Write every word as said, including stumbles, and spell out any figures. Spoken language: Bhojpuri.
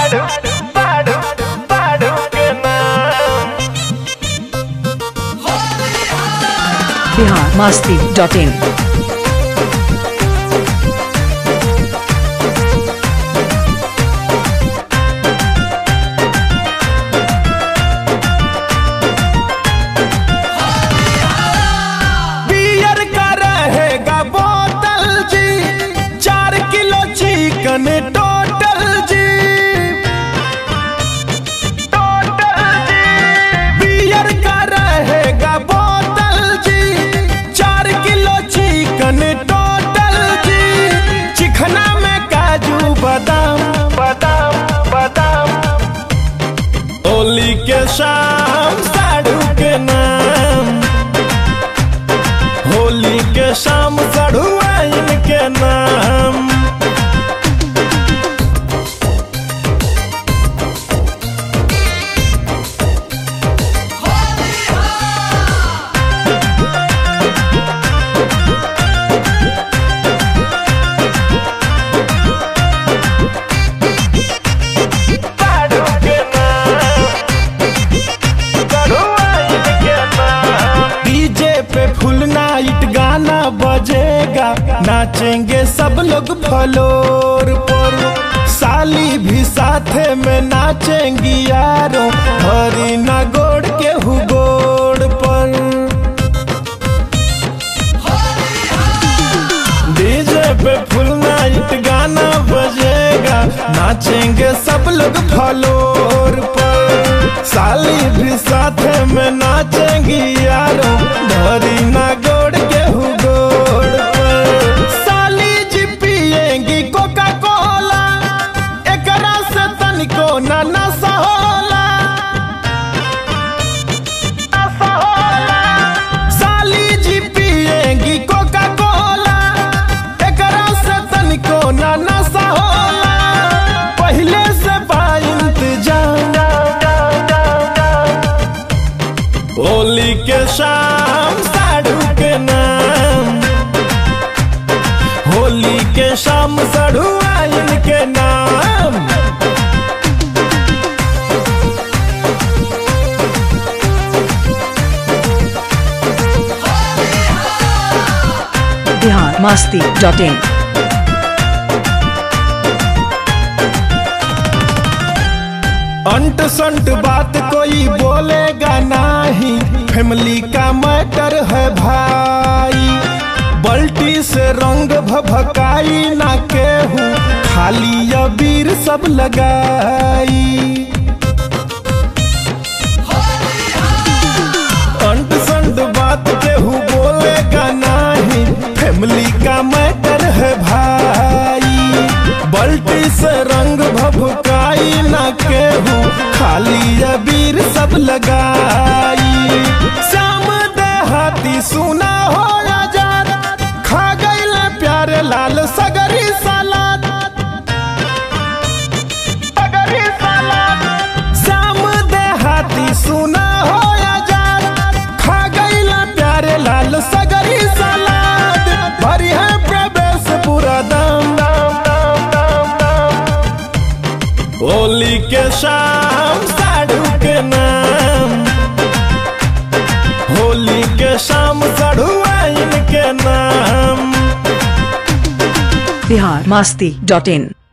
साढ़ू साढ़ू साढ़ू के नाम। बिहार मस्ती डॉट इन। टोटल जी टोटल जी बियर का रहेगा बोतल जी, चार किलो चिकन टोटल जी, चिकना में काजू बादाम बादाम बादाम। होली के शाम साढ़ू के नाम, होली के शाम साढ़ू आइन के नाम। फुल नाइट गाना बजेगा, नाचेंगे सब लोग फ्लोर पर, साली भी साथे में नाचेंगी यारों, हरी ना गोड़ के हुगोड़ पर। डीजे पे फुल नाइट गाना बजेगा, नाचेंगे सब लोग फ्लोर पर, साली भी साथे में नाचेंगी यारों, धरी ना गोड़ के हुगोड़ पर। साली जी पिएंगी कोका कोला, एकरा से तनिको ना नशा होला, नशा होला। साली जी पिएंगी कोका कोला, एकरा से तनिको ना नशा होला, पहले से बा इंतजाम। होली के शाम साढ़ू के नाम, होली के शाम साढ़ू आइन के नाम। बिहार मस्ती डॉट इन। अंट संट बात कोई बोलेगा नहीं, फैमिली का मैटर है भाई, बल्टी से रंग भभकाई ना केहू, खाली अबीर सब लगाई। अंट संट बात केहू बोलेगा नहीं, फैमिली का मैटर है भाई, बल्टी से रंग भभकाई ना केहू, खाली अबीर सब लगाई। श्याम देहाती सुना हो आजाद, खा गईल प्यारे लाल सगरी सलाद, सगरी सलाद। श्याम देहाती सुना हो आजाद, खा गईल प्यारे लाल सगरी सलाद, भरी है प्रवेश पूरा दाम दाम दाम दाम दाम। होली के शाम साढ़ू के नाम, होली के शाम साढ़ू आइन के नाम। बिहार मस्ती डॉट इन।